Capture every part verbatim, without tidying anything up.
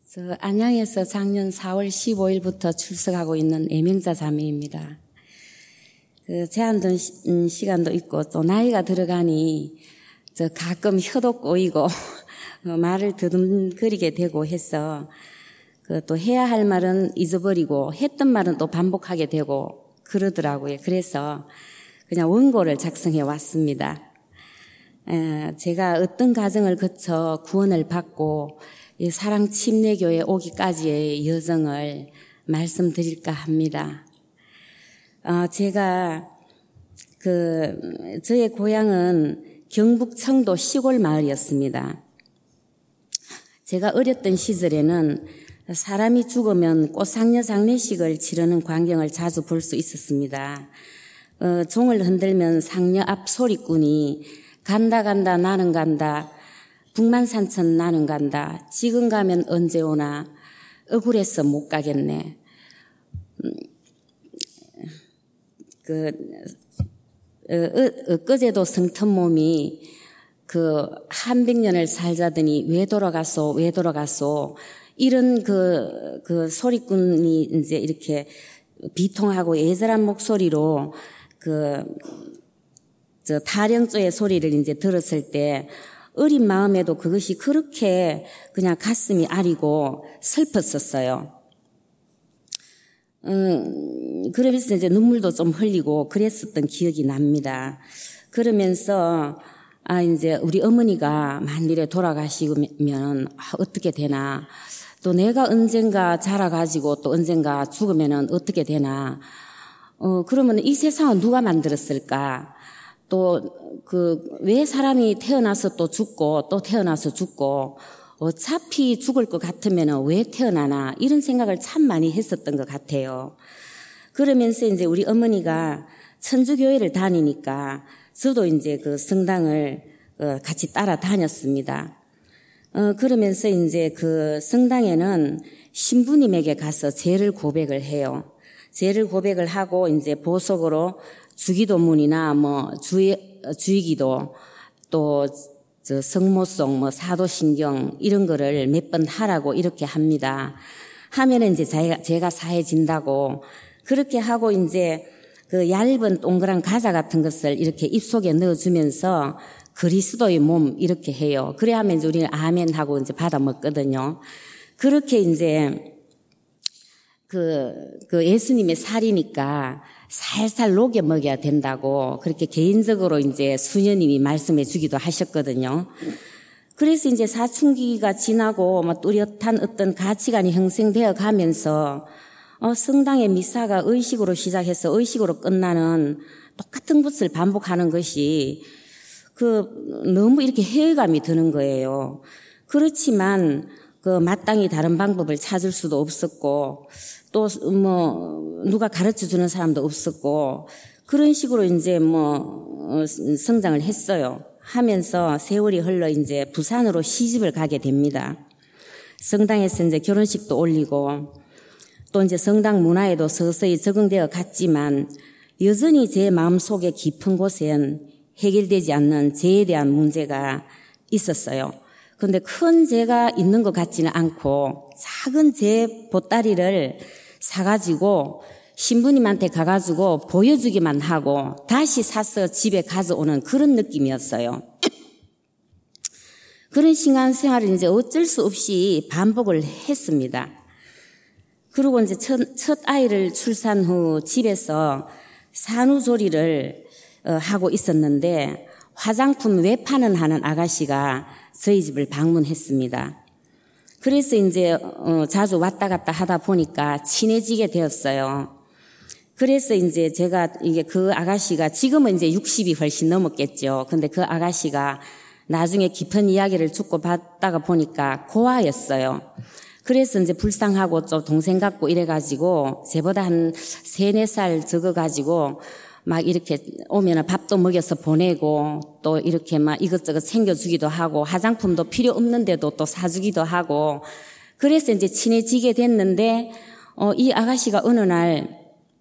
저 안양에서 작년 사월 십오일부터 출석하고 있는 애명자 자매입니다. 그 제한된 시, 시간도 있고 또 나이가 들어가니 저 가끔 혀도 꼬이고 말을 더듬거리게 되고 해서 그 또 해야 할 말은 잊어버리고 했던 말은 또 반복하게 되고 그러더라고요. 그래서 그냥 원고를 작성해 왔습니다. 에, 제가 어떤 과정을 거쳐 구원을 받고 이 사랑 침례교회 오기까지의 여정을 말씀드릴까 합니다. 어, 제가 그 저의 고향은 경북 청도 시골 마을이었습니다. 제가 어렸던 시절에는 사람이 죽으면 꽃상려 장례식을 치르는 광경을 자주 볼 수 있었습니다. 어, 종을 흔들면 상녀 앞 소리꾼이 간다 간다 나는 간다 북만산천 나는 간다 지금 가면 언제 오나 억울해서 못 가겠네. 음, 그 어, 어, 엊그제도 성탄 몸이 그 한백 년을 살자더니 왜 돌아갔소 왜 돌아갔소 이런 그, 그 소리꾼이 이제 이렇게 비통하고 애절한 목소리로 그, 저 타령조의 소리를 이제 들었을 때 어린 마음에도 그것이 그렇게 그냥 가슴이 아리고 슬펐었어요. 음, 그러면서 이제 눈물도 좀 흘리고 그랬었던 기억이 납니다. 그러면서 아, 이제 우리 어머니가 만일에 돌아가시면 아, 어떻게 되나. 또 내가 언젠가 자라가지고 또 언젠가 죽으면은 어떻게 되나. 어, 그러면 이 세상은 누가 만들었을까? 또, 그, 왜 사람이 태어나서 또 죽고 또 태어나서 죽고 어차피 죽을 것 같으면은 왜 태어나나? 이런 생각을 참 많이 했었던 것 같아요. 그러면서 이제 우리 어머니가 천주교회를 다니니까 저도 이제 그 성당을 같이 따라다녔습니다. 어, 그러면서 이제 그 성당에는 신부님에게 가서 죄를 고백을 해요. 죄를 고백을 하고 이제 보석으로 주기도문이나 뭐 주의, 주의기도 또 저 성모송 뭐 사도신경 이런 거를 몇 번 하라고 이렇게 합니다. 하면은 이제 제가, 제가 사해진다고 그렇게 하고 이제 그 얇은 동그란 과자 같은 것을 이렇게 입속에 넣어주면서 그리스도의 몸 이렇게 해요. 그래 하면 이제 우리는 아멘 하고 이제 받아 먹거든요. 그렇게 이제 그, 그 예수님의 살이니까 살살 녹여 먹여야 된다고 그렇게 개인적으로 이제 수녀님이 말씀해 주기도 하셨거든요. 그래서 이제 사춘기가 지나고 뭐 뚜렷한 어떤 가치관이 형성되어 가면서 어, 성당의 미사가 의식으로 시작해서 의식으로 끝나는 똑같은 것을 반복하는 것이 그 너무 이렇게 회의감이 드는 거예요. 그렇지만 그 마땅히 다른 방법을 찾을 수도 없었고 또 뭐 누가 가르쳐 주는 사람도 없었고 그런 식으로 이제 뭐 성장을 했어요. 하면서 세월이 흘러 이제 부산으로 시집을 가게 됩니다. 성당에서 이제 결혼식도 올리고 또 이제 성당 문화에도 서서히 적응되어 갔지만 여전히 제 마음속에 깊은 곳엔 해결되지 않는 죄에 대한 문제가 있었어요. 그런데 큰 죄가 있는 것 같지는 않고 작은 죄 보따리를 사가지고 신부님한테 가가지고 보여주기만 하고 다시 사서 집에 가져오는 그런 느낌이었어요. 그런 신앙생활을 이제 어쩔 수 없이 반복을 했습니다. 그리고 이제 첫, 첫 아이를 출산 후 집에서 산후조리를 하고 있었는데 화장품 외판을 하는 아가씨가 저희 집을 방문했습니다. 그래서 이제 어, 자주 왔다 갔다 하다 보니까 친해지게 되었어요. 그래서 이제 제가 이게 그 아가씨가 지금은 이제 육십이 훨씬 넘었겠죠. 근데 그 아가씨가 나중에 깊은 이야기를 주고받다가 보니까 고아였어요. 그래서 이제 불쌍하고 좀 동생 같고 이래가지고 제보다 한 세네 살 적어가지고 막 이렇게 오면은 밥도 먹여서 보내고 또 이렇게 막 이것저것 챙겨주기도 하고 화장품도 필요 없는데도 또 사주기도 하고 그래서 이제 친해지게 됐는데 어, 이 아가씨가 어느 날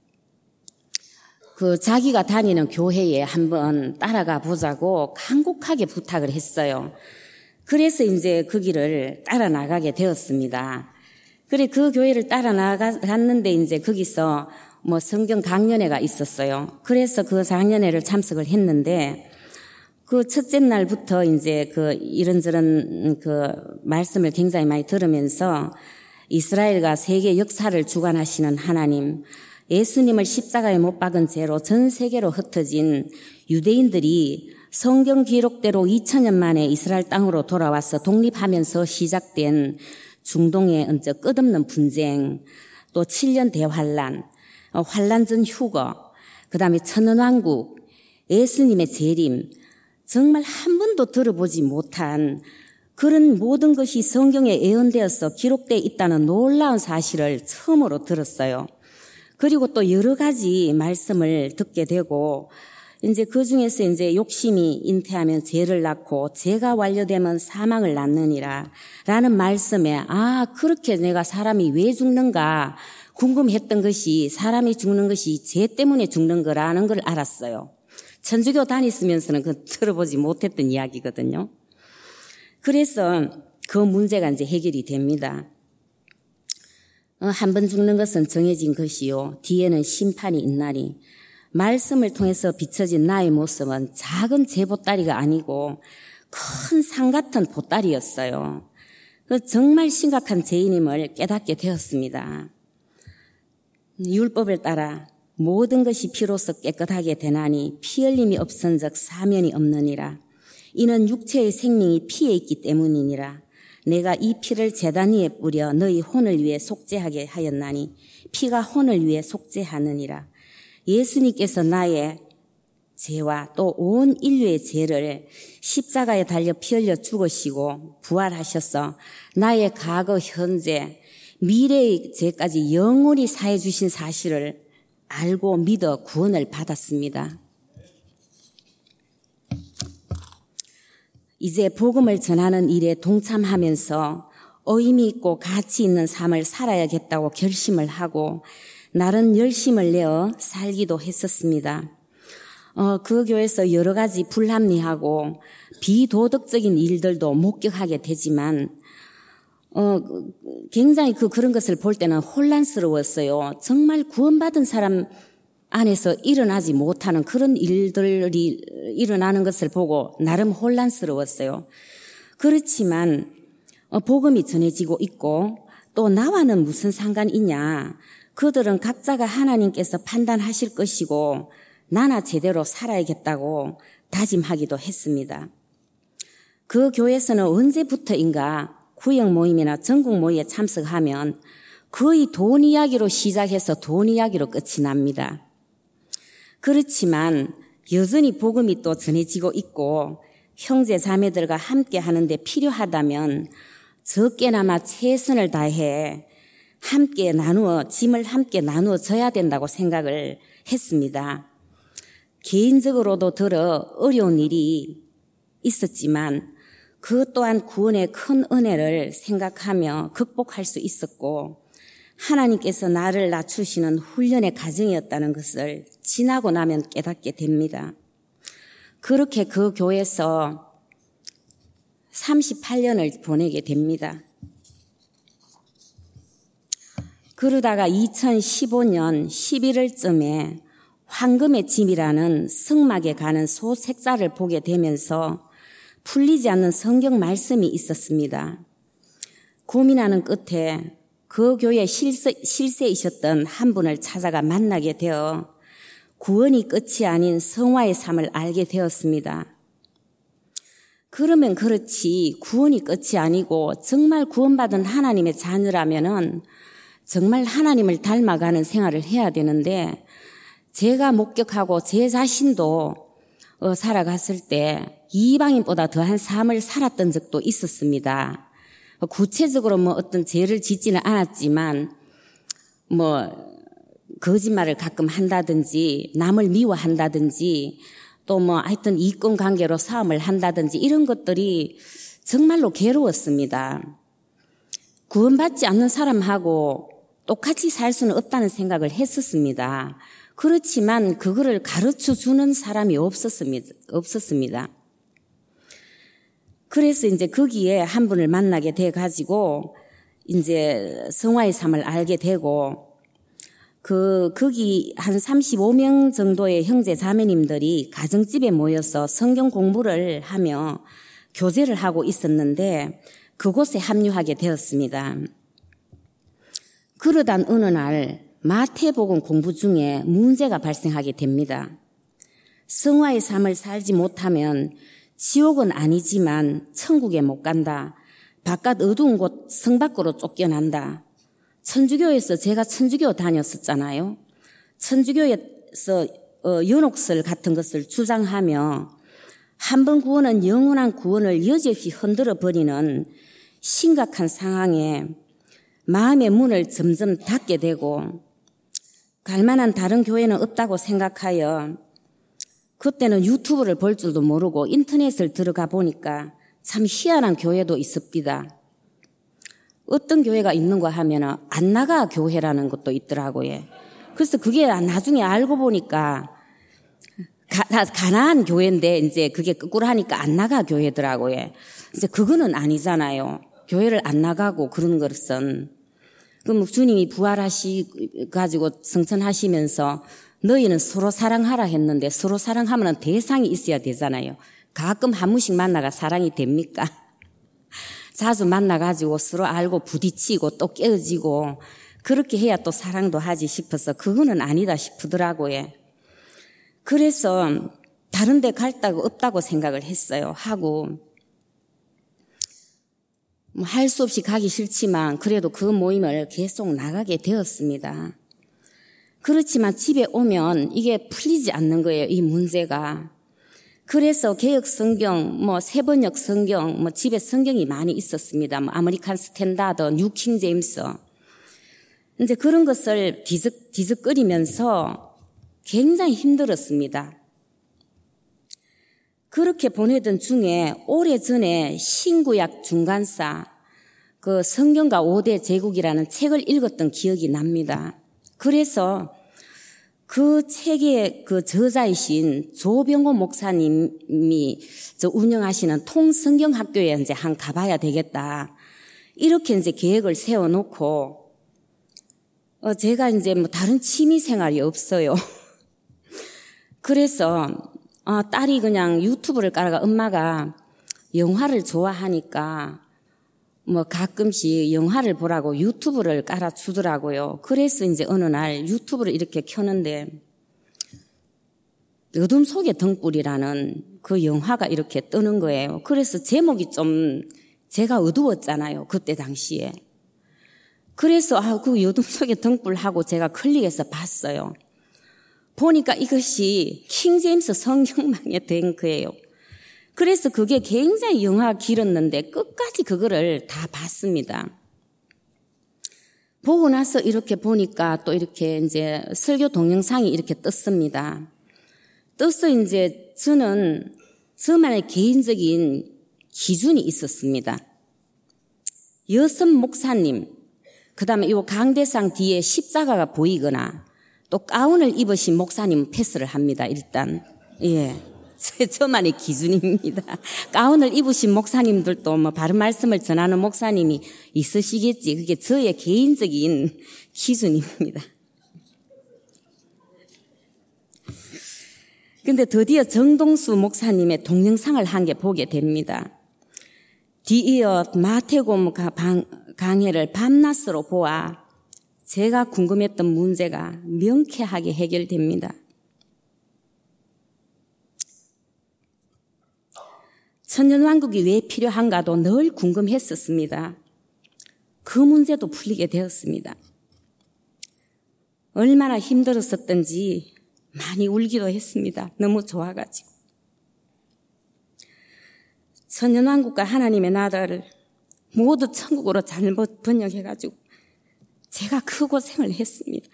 그 자기가 다니는 교회에 한번 따라가 보자고 간곡하게 부탁을 했어요. 그래서 이제 그 길을 따라 나가게 되었습니다. 그래, 그 교회를 따라 나갔는데 이제 거기서 뭐 성경 강연회가 있었어요. 그래서 그 강연회를 참석을 했는데 그 첫째 날부터 이제 그 이런저런 그 말씀을 굉장히 많이 들으면서 이스라엘과 세계 역사를 주관하시는 하나님, 예수님을 십자가에 못 박은 죄로 전 세계로 흩어진 유대인들이 성경 기록대로 이천 년 만에 이스라엘 땅으로 돌아와서 독립하면서 시작된 중동의 언제 끝없는 분쟁, 또 칠 년 대환란, 환란 전 휴거, 그 다음에 천년왕국, 예수님의 재림, 정말 한 번도 들어보지 못한 그런 모든 것이 성경에 예언되어서 기록되어 있다는 놀라운 사실을 처음으로 들었어요. 그리고 또 여러 가지 말씀을 듣게 되고, 이제 그 중에서 이제 욕심이 잉태하면 죄를 낳고 죄가 완료되면 사망을 낳느니라 라는 말씀에 아, 그렇게 내가 사람이 왜 죽는가 궁금했던 것이 사람이 죽는 것이 죄 때문에 죽는 거라는 걸 알았어요. 천주교 다니시면서는 그 들어보지 못했던 이야기거든요. 그래서 그 문제가 이제 해결이 됩니다. 어, 한 번 죽는 것은 정해진 것이요. 뒤에는 심판이 있나니. 말씀을 통해서 비춰진 나의 모습은 작은 제 보따리가 아니고 큰 산 같은 보따리였어요. 정말 심각한 죄인임을 깨닫게 되었습니다. 율법을 따라 모든 것이 피로써 깨끗하게 되나니 피 흘림이 없은즉 사면이 없느니라. 이는 육체의 생명이 피에 있기 때문이니라. 내가 이 피를 제단 위에 뿌려 너희 혼을 위해 속죄하게 하였나니 피가 혼을 위해 속죄하느니라. 예수님께서 나의 죄와 또 온 인류의 죄를 십자가에 달려 피 흘려 죽으시고 부활하셔서 나의 과거, 현재, 미래의 죄까지 영원히 사해 주신 사실을 알고 믿어 구원을 받았습니다. 이제 복음을 전하는 일에 동참하면서 의미 있고 가치 있는 삶을 살아야겠다고 결심을 하고 나름 열심을 내어 살기도 했었습니다. 어, 그 교회에서 여러 가지 불합리하고 비도덕적인 일들도 목격하게 되지만 어, 굉장히 그 그런 것을 볼 때는 혼란스러웠어요. 정말 구원받은 사람 안에서 일어나지 못하는 그런 일들이 일어나는 것을 보고 나름 혼란스러웠어요. 그렇지만 어, 복음이 전해지고 있고 또 나와는 무슨 상관이 있냐. 그들은 각자가 하나님께서 판단하실 것이고 나나 제대로 살아야겠다고 다짐하기도 했습니다. 그 교회에서는 언제부터인가 구역 모임이나 전국 모임에 참석하면 거의 돈 이야기로 시작해서 돈 이야기로 끝이 납니다. 그렇지만 여전히 복음이 또 전해지고 있고 형제 자매들과 함께 하는데 필요하다면 적게나마 최선을 다해 함께 나누어 짐을 함께 나누어 져야 된다고 생각을 했습니다. 개인적으로도 들어 어려운 일이 있었지만 그 또한 구원의 큰 은혜를 생각하며 극복할 수 있었고 하나님께서 나를 낮추시는 훈련의 과정이었다는 것을 지나고 나면 깨닫게 됩니다. 그렇게 그 교회에서 삼십팔 년을 보내게 됩니다. 그러다가 이천십오 년 십일월쯤에 황금의 짐이라는 성막에 가는 소책자를 보게 되면서 풀리지 않는 성경 말씀이 있었습니다. 고민하는 끝에 그 교회 실세, 실세이셨던 한 분을 찾아가 만나게 되어 구원이 끝이 아닌 성화의 삶을 알게 되었습니다. 그러면 그렇지 구원이 끝이 아니고 정말 구원받은 하나님의 자녀라면은 정말 하나님을 닮아가는 생활을 해야 되는데 제가 목격하고 제 자신도 어, 살아갔을 때 이방인보다 더한 삶을 살았던 적도 있었습니다. 구체적으로 뭐 어떤 죄를 짓지는 않았지만 뭐 거짓말을 가끔 한다든지 남을 미워한다든지 또 뭐 하여튼 이권 관계로 싸움을 한다든지 이런 것들이 정말로 괴로웠습니다. 구원받지 않는 사람하고 똑같이 살 수는 없다는 생각을 했었습니다. 그렇지만 그거를 가르쳐 주는 사람이 없었습니다. 없었습니다. 그래서 이제 거기에 한 분을 만나게 돼 가지고 이제 성화의 삶을 알게 되고, 그, 거기 한 삼십오 명 정도의 형제 자매님들이 가정집에 모여서 성경 공부를 하며 교제를 하고 있었는데, 그곳에 합류하게 되었습니다. 그러던 어느 날 마태복음 공부 중에 문제가 발생하게 됩니다. 성화의 삶을 살지 못하면 지옥은 아니지만 천국에 못 간다. 바깥 어두운 곳 성 밖으로 쫓겨난다. 천주교에서 제가 천주교 다녔었잖아요. 천주교에서 연옥설 같은 것을 주장하며 한 번 구원은 영원한 구원을 여지없이 흔들어 버리는 심각한 상황에 마음의 문을 점점 닫게 되고 갈만한 다른 교회는 없다고 생각하여 그때는 유튜브를 볼 줄도 모르고 인터넷을 들어가 보니까 참 희한한 교회도 있습니다. 어떤 교회가 있는가 하면 안나가 교회라는 것도 있더라고요. 그래서 그게 나중에 알고 보니까 가, 가나안 교회인데 이제 그게 거꾸로 하니까 안나가 교회더라고요. 이제 그거는 아니잖아요. 교회를 안 나가고 그런 것은. 그럼 주님이 부활하시 가지고 성천하시면서 너희는 서로 사랑하라 했는데 서로 사랑하면 대상이 있어야 되잖아요. 가끔 한 번씩 만나가 사랑이 됩니까? 자주 만나가지고 서로 알고 부딪히고 또 깨어지고 그렇게 해야 또 사랑도 하지 싶어서 그거는 아니다 싶더라고요. 그래서 다른 데 갈 데가 없다고 생각을 했어요. 하고 뭐 할 수 없이 가기 싫지만 그래도 그 모임을 계속 나가게 되었습니다. 그렇지만 집에 오면 이게 풀리지 않는 거예요. 이 문제가. 그래서 개역 성경, 뭐 세번역 성경, 뭐 집에 성경이 많이 있었습니다. 뭐 아메리칸 스탠다드, 뉴 킹 제임스. 이제 그런 것을 뒤적, 뒤적거리면서 굉장히 힘들었습니다. 그렇게 보내던 중에 오래전에 신구약 중간사 그 성경과 오 대 제국이라는 책을 읽었던 기억이 납니다. 그래서 그 책의 그 저자이신 조병호 목사님이 저 운영하시는 통성경학교에 이제 한 가봐야 되겠다. 이렇게 이제 계획을 세워놓고 어 제가 이제 뭐 다른 취미 생활이 없어요. 그래서 어, 딸이 그냥 유튜브를 깔아가 엄마가 영화를 좋아하니까 뭐 가끔씩 영화를 보라고 유튜브를 깔아주더라고요. 그래서 이제 어느 날 유튜브를 이렇게 켜는데 어둠 속의 등불이라는 그 영화가 이렇게 뜨는 거예요. 그래서 제목이 좀 제가 어두웠잖아요. 그때 당시에. 그래서 아, 그 어둠 속의 등불하고 제가 클릭해서 봤어요. 보니까 이것이 킹제임스 성경망에 된 거예요. 그래서 그게 굉장히 영화가 길었는데 끝까지 그거를 다 봤습니다. 보고 나서 이렇게 보니까 또 이렇게 이제 설교 동영상이 이렇게 떴습니다. 떠서 이제 저는 저만의 개인적인 기준이 있었습니다. 여성 목사님, 그 다음에 이 강대상 뒤에 십자가가 보이거나 또 가운을 입으신 목사님은 패스를 합니다. 일단 예, 저만의 기준입니다. 가운을 입으신 목사님들도 뭐 바른 말씀을 전하는 목사님이 있으시겠지. 그게 저의 개인적인 기준입니다. 근데 드디어 정동수 목사님의 동영상을 한 개 보게 됩니다. 뒤이어 마태복음 강해를 밤낮으로 보아 제가 궁금했던 문제가 명쾌하게 해결됩니다. 천년왕국이 왜 필요한가도 늘 궁금했었습니다. 그 문제도 풀리게 되었습니다. 얼마나 힘들었었던지 많이 울기도 했습니다. 너무 좋아가지고. 천년왕국과 하나님의 나라를 모두 천국으로 잘못 번역해가지고 제가 그 고생을 했습니다.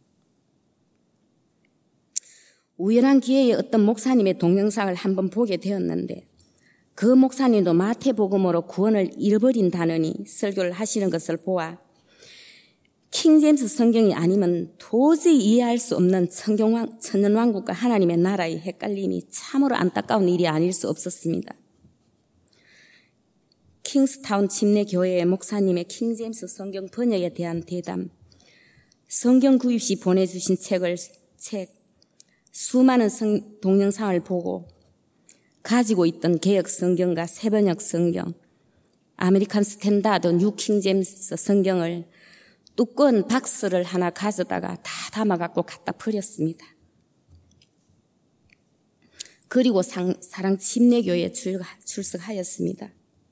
우연한 기회에 어떤 목사님의 동영상을 한번 보게 되었는데 그 목사님도 마태복음으로 구원을 잃어버린다느니 설교를 하시는 것을 보아 킹제임스 성경이 아니면 도저히 이해할 수 없는 천경왕, 천년왕국과 하나님의 나라의 헷갈림이 참으로 안타까운 일이 아닐 수 없었습니다. 킹스타운 침례교회의 목사님의 킹제임스 성경 번역에 대한 대담, 성경 구입 시 보내주신 책을, 책, 수많은 성, 동영상을 보고 가지고 있던 개역 성경과 새번역 성경, 아메리칸 스탠다드 뉴 킹제임스 성경을 두꺼운 박스를 하나 가져다가 다 담아갖고 갖다 버렸습니다. 그리고 상, 사랑 침례교회에 출, 출석하였습니다.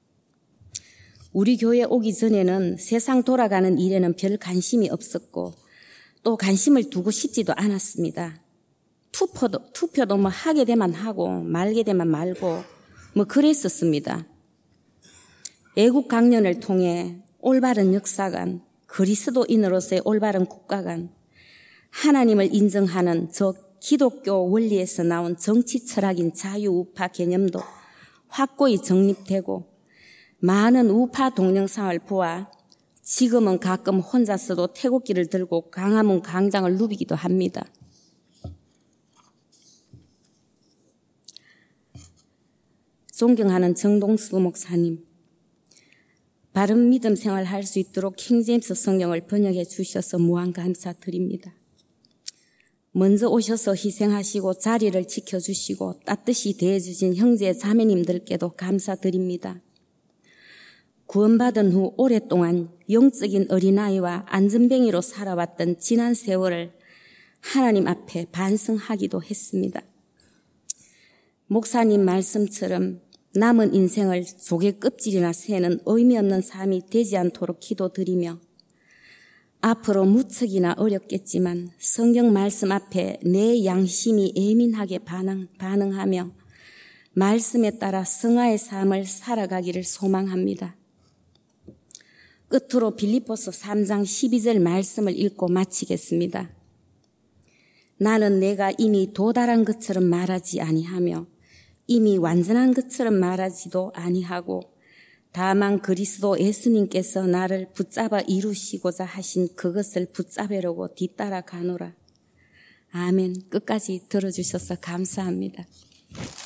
우리 교회 오기 전에는 세상 돌아가는 일에는 별 관심이 없었고 또 관심을 두고 싶지도 않았습니다. 투표도, 투표도 뭐 하게 되면 하고 말게 되면 말고 뭐 그랬었습니다. 애국 강연을 통해 올바른 역사관, 그리스도인으로서의 올바른 국가관, 하나님을 인정하는 저 기독교 원리에서 나온 정치 철학인 자유우파 개념도 확고히 정립되고 많은 우파 동영상을 보아 지금은 가끔 혼자서도 태극기를 들고 광화문 광장을 누비기도 합니다. 존경하는 정동수 목사님, 바른 믿음 생활할 수 있도록 킹제임스 성경을 번역해 주셔서 무한 감사드립니다. 먼저 오셔서 희생하시고 자리를 지켜주시고 따뜻이 대해주신 형제 자매님들께도 감사드립니다. 구원받은 후 오랫동안 영적인 어린아이와 안전뱅이로 살아왔던 지난 세월을 하나님 앞에 반성하기도 했습니다. 목사님 말씀처럼 남은 인생을 조개 껍질이나 새는 의미 없는 삶이 되지 않도록 기도드리며 앞으로 무척이나 어렵겠지만 성경 말씀 앞에 내 양심이 예민하게 반응, 반응하며 말씀에 따라 성화의 삶을 살아가기를 소망합니다. 끝으로 빌립보서 삼 장 십이 절 말씀을 읽고 마치겠습니다. 나는 내가 이미 도달한 것처럼 말하지 아니하며 이미 완전한 것처럼 말하지도 아니하고 다만 그리스도 예수님께서 나를 붙잡아 이루시고자 하신 그것을 붙잡으려고 뒤따라 가노라. 아멘. 끝까지 들어주셔서 감사합니다.